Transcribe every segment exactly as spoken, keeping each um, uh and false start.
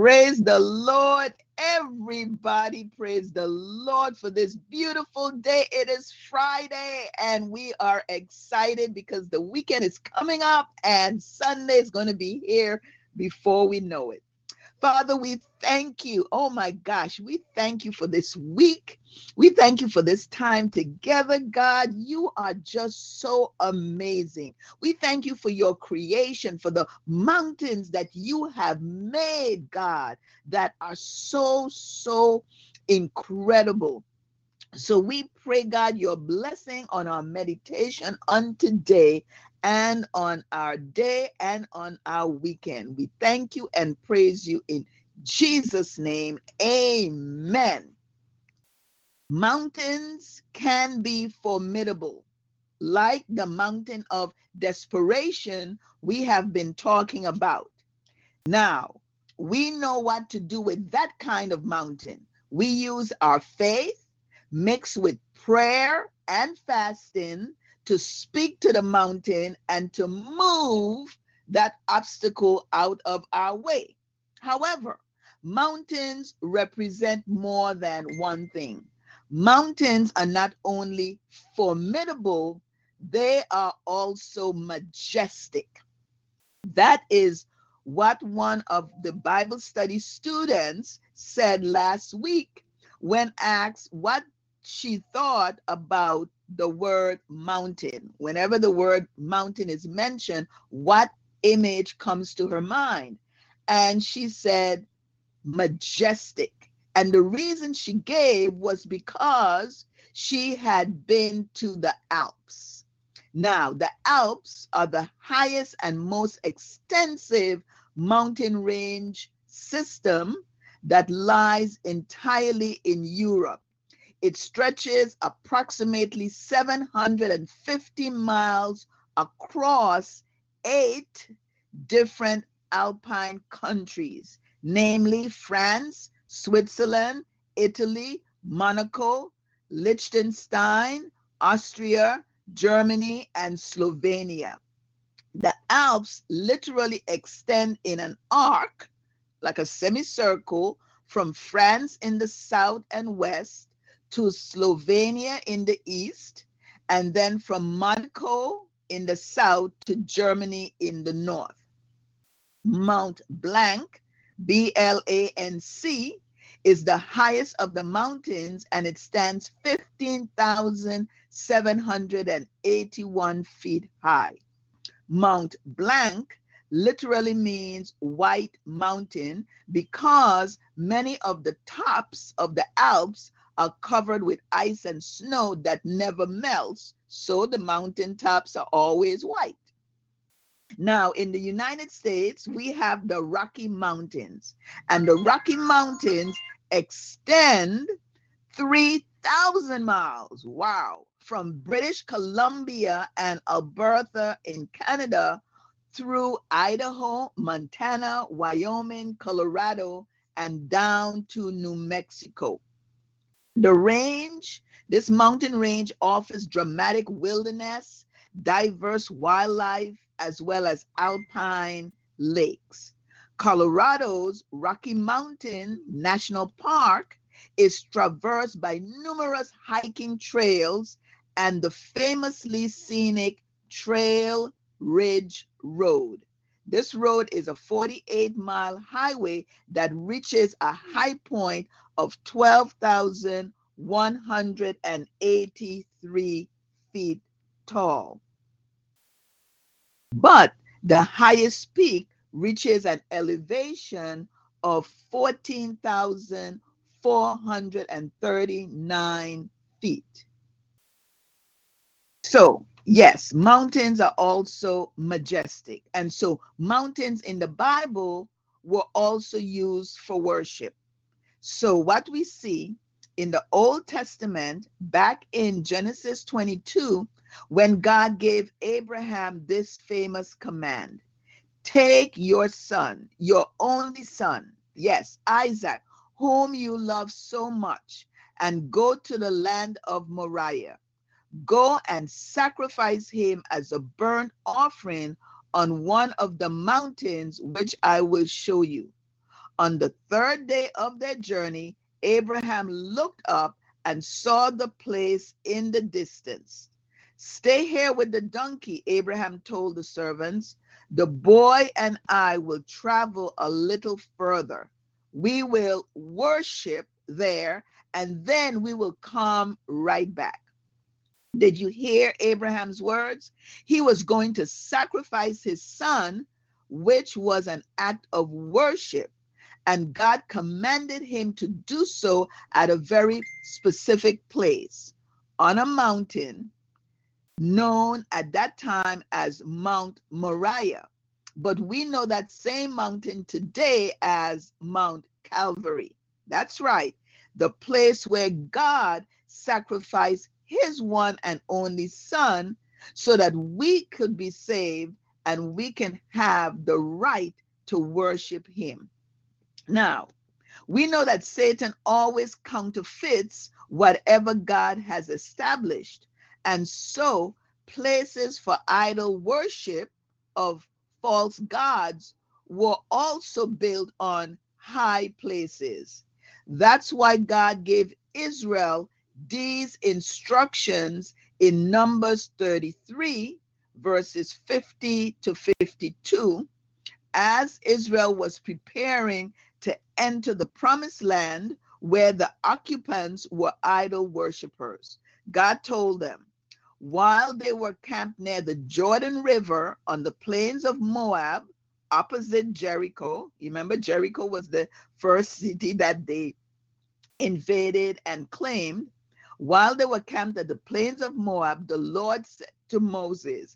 Praise the Lord, everybody. Praise the Lord for this beautiful day. It is Friday, and we are excited because the weekend is coming up and Sunday is going to be here before we know it. Father, we thank you. Oh my gosh, we thank you for this week. We thank you for this time together, God. You are just so amazing. We thank you for your creation, for the mountains that you have made, God, that are so, so incredible. So we pray, God, your blessing on our meditation on today and on our day and on our weekend. We thank you and praise you in Jesus' name. Amen. Mountains can be formidable, like the mountain of desperation we have been talking about. Now, we know what to do with that kind of mountain. We use our faith mixed with prayer and fasting to speak to the mountain and to move that obstacle out of our way. However, mountains represent more than one thing. Mountains are not only formidable, they are also majestic. That is what one of the Bible study students said last week when asked what she thought about the word mountain. Whenever the word mountain is mentioned, what image comes to her mind? And she said, majestic. And the reason she gave was because she had been to the Alps. Now, the Alps are the highest and most extensive mountain range system that lies entirely in Europe. It stretches approximately seven hundred fifty miles across eight different alpine countries, namely France, Switzerland, Italy, Monaco, Liechtenstein, Austria, Germany, and Slovenia. The Alps literally extend in an arc, like a semicircle, from France in the south and west to Slovenia in the east, and then from Monaco in the south to Germany in the north. Mount Blanc, B L A N C, is the highest of the mountains, and it stands fifteen thousand seven hundred eighty-one feet high. Mount Blanc literally means white mountain because many of the tops of the Alps are covered with ice and snow that never melts, so the mountain tops are always white. Now, in the United States, we have the Rocky Mountains, and the Rocky Mountains extend three thousand miles, wow, from British Columbia and Alberta in Canada through Idaho, Montana, Wyoming, Colorado, and down to New Mexico. The range, this mountain range offers dramatic wilderness, diverse wildlife, as well as alpine lakes. Colorado's Rocky Mountain National Park is traversed by numerous hiking trails and the famously scenic Trail Ridge Road. This road is a forty-eight mile highway that reaches a high point of twelve thousand one hundred eighty-three feet tall. But the highest peak reaches an elevation of fourteen thousand four hundred thirty-nine feet. So, yes, mountains are also majestic. And so mountains in the Bible were also used for worship. So what we see in the Old Testament, back in Genesis twenty-two, when God gave Abraham this famous command, take your son, your only son, yes, Isaac, whom you love so much, and go to the land of Moriah. Go and sacrifice him as a burnt offering on one of the mountains which I will show you. On the third day of their journey, Abraham looked up and saw the place in the distance. "Stay here with the donkey," Abraham told the servants. "The boy and I will travel a little further. We will worship there, and then we will come right back." Did you hear Abraham's words? He was going to sacrifice his son, which was an act of worship, and God commanded him to do so at a very specific place on a mountain known at that time as Mount Moriah. But we know that same mountain today as Mount Calvary. That's right, the place where God sacrificed his one and only son so that we could be saved and we can have the right to worship him. Now, we know that Satan always counterfeits whatever God has established, and so places for idol worship of false gods were also built on high places. That's why God gave Israel these instructions in Numbers thirty-three, verses fifty to fifty-two, as Israel was preparing to enter the promised land where the occupants were idol worshipers. God told them, while they were camped near the Jordan River on the plains of Moab, opposite Jericho. You remember, Jericho was the first city that they invaded and claimed. While they were camped at the plains of Moab, the Lord said to Moses,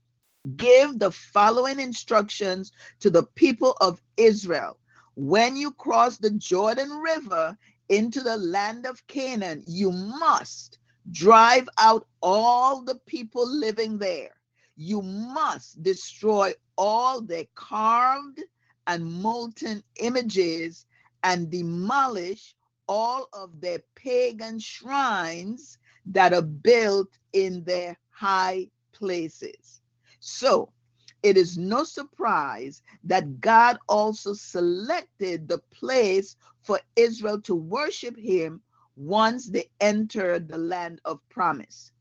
"Give the following instructions to the people of Israel. When you cross the Jordan River into the land of Canaan, you must drive out all the people living there. You must destroy all their carved and molten images and demolish all of their pagan shrines that are built in their high places." So it is no surprise that God also selected the place for Israel to worship him once they entered the land of promise.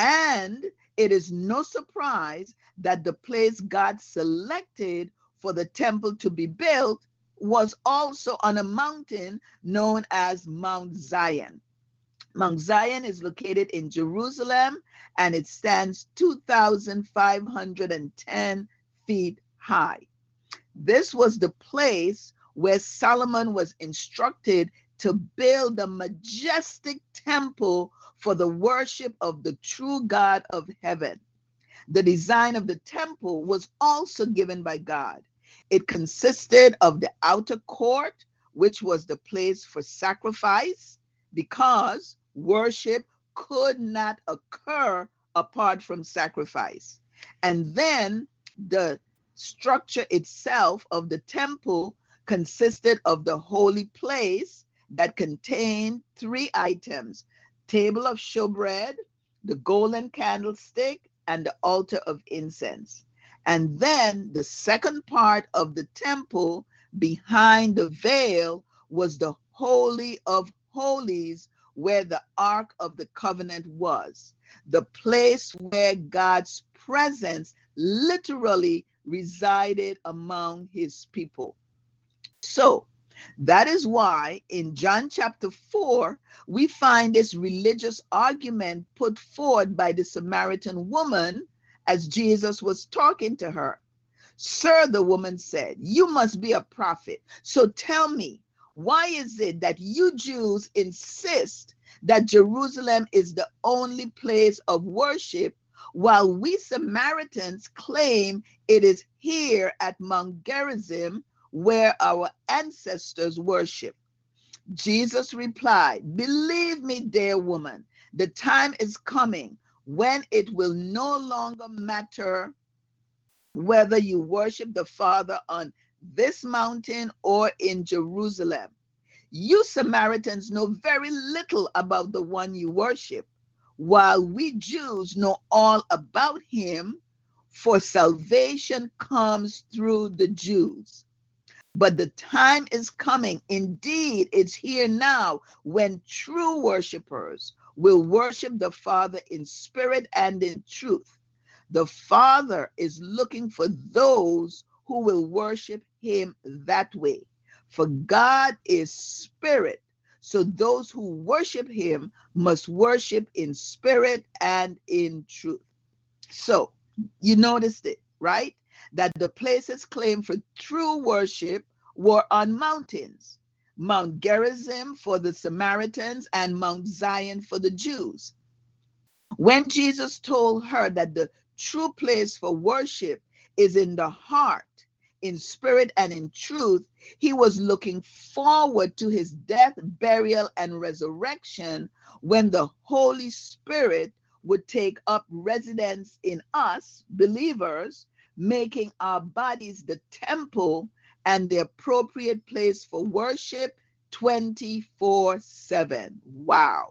And it is no surprise that the place God selected for the temple to be built was also on a mountain known as Mount Zion. Mount Zion is located in Jerusalem, and it stands two thousand five hundred ten feet high. This was the place where Solomon was instructed to build a majestic temple for the worship of the true God of heaven. The design of the temple was also given by God. It consisted of the outer court, which was the place for sacrifice, because worship could not occur apart from sacrifice. And then the structure itself of the temple consisted of the holy place that contained three items: table of showbread, the golden candlestick, and the altar of incense. And then the second part of the temple behind the veil was the Holy of Holies, where the Ark of the Covenant was, the place where God's presence literally resided among his people. So that is why in John chapter four, we find this religious argument put forward by the Samaritan woman as Jesus was talking to her. "Sir," the woman said, "you must be a prophet. So tell me, why is it that you Jews insist that Jerusalem is the only place of worship, while we Samaritans claim it is here at Mount Gerizim where our ancestors worship?" Jesus replied, "Believe me, dear woman, the time is coming when it will no longer matter whether you worship the Father on this mountain or in Jerusalem. You Samaritans know very little about the one you worship, while we Jews know all about him, for salvation comes through the Jews. But the time is coming, indeed, it's here now, when true worshipers will worship the Father in spirit and in truth. The Father is looking for those who will worship him that way. For God is spirit, so those who worship him must worship in spirit and in truth. So, you noticed it, right? That the places claimed for true worship were on mountains. Mount Gerizim for the Samaritans and Mount Zion for the Jews. When Jesus told her that the true place for worship is in the heart, in spirit and in truth, he was looking forward to his death, burial, and resurrection, when the Holy Spirit would take up residence in us, believers, making our bodies the temple and the appropriate place for worship twenty-four seven. Wow.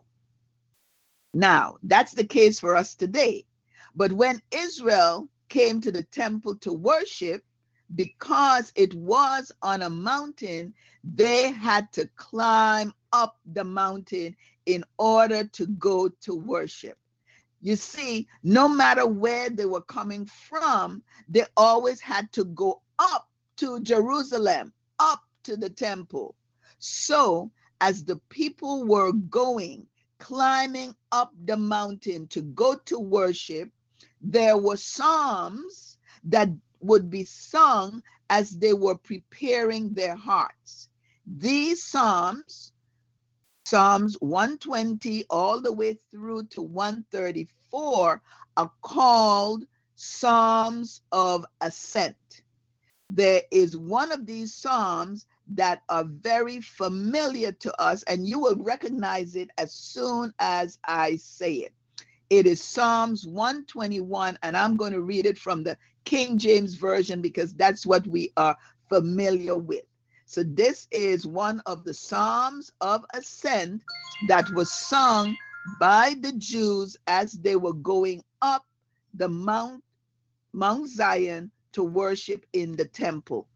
Now, that's the case for us today. But when Israel came to the temple to worship, because it was on a mountain, they had to climb up the mountain in order to go to worship. You see, no matter where they were coming from, they always had to go up to Jerusalem, up to the temple. So, as the people were going, climbing up the mountain to go to worship, there were psalms that would be sung as they were preparing their hearts. These psalms, Psalms one twenty all the way through to one thirty-four, are called Psalms of Ascent. There is one of these psalms that are very familiar to us, and you will recognize it as soon as I say it. It is Psalms one twenty-one, and I'm going to read it from the King James Version because that's what we are familiar with. So this is one of the Psalms of Ascent that was sung by the Jews as they were going up the Mount, Mount Zion to worship in the temple.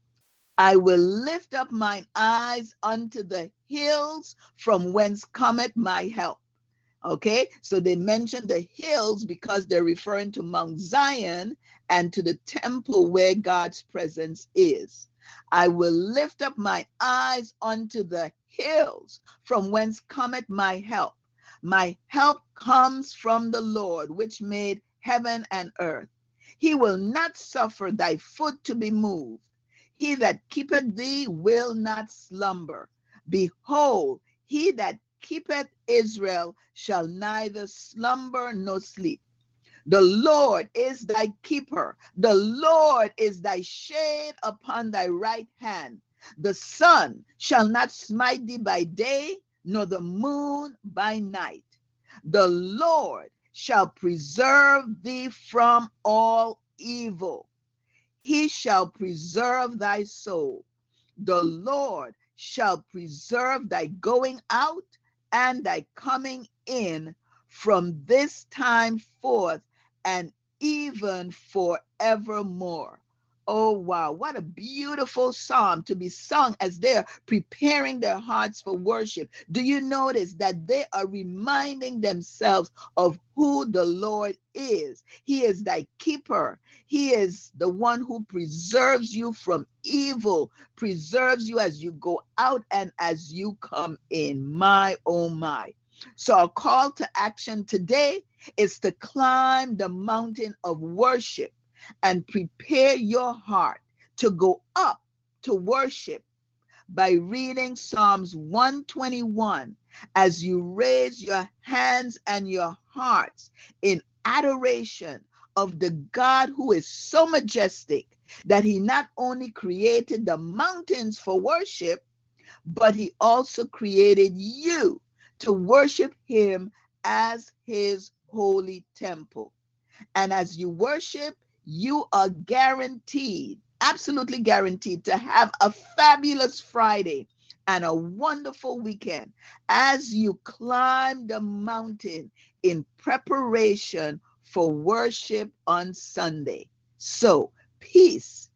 I will lift up mine eyes unto the hills from whence cometh my help. Okay, so they mention the hills because they're referring to Mount Zion and to the temple where God's presence is. I will lift up my eyes unto the hills from whence cometh my help. My help comes from the Lord, which made heaven and earth. He will not suffer thy foot to be moved. He that keepeth thee will not slumber. Behold, he that keepeth Israel shall neither slumber nor sleep. The Lord is thy keeper. The Lord is thy shade upon thy right hand. The sun shall not smite thee by day, nor the moon by night. The Lord shall preserve thee from all evil. He shall preserve thy soul. The Lord shall preserve thy going out and thy coming in from this time forth and even forevermore. Oh, wow. What a beautiful psalm to be sung as they're preparing their hearts for worship. Do you notice that they are reminding themselves of who the Lord is? He is thy keeper. He is the one who preserves you from evil, preserves you as you go out and as you come in. My, oh, my. So our call to action today is to climb the mountain of worship and prepare your heart to go up to worship by reading Psalms one twenty-one as you raise your hands and your hearts in adoration of the God who is so majestic that he not only created the mountains for worship, but he also created you to worship him as his holy temple. And as you worship, you are guaranteed, absolutely guaranteed, to have a fabulous Friday and a wonderful weekend as you climb the mountain in preparation for worship on Sunday. So, peace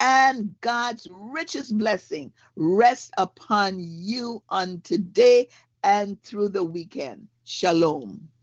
and God's richest blessing rest upon you on today and through the weekend. Shalom.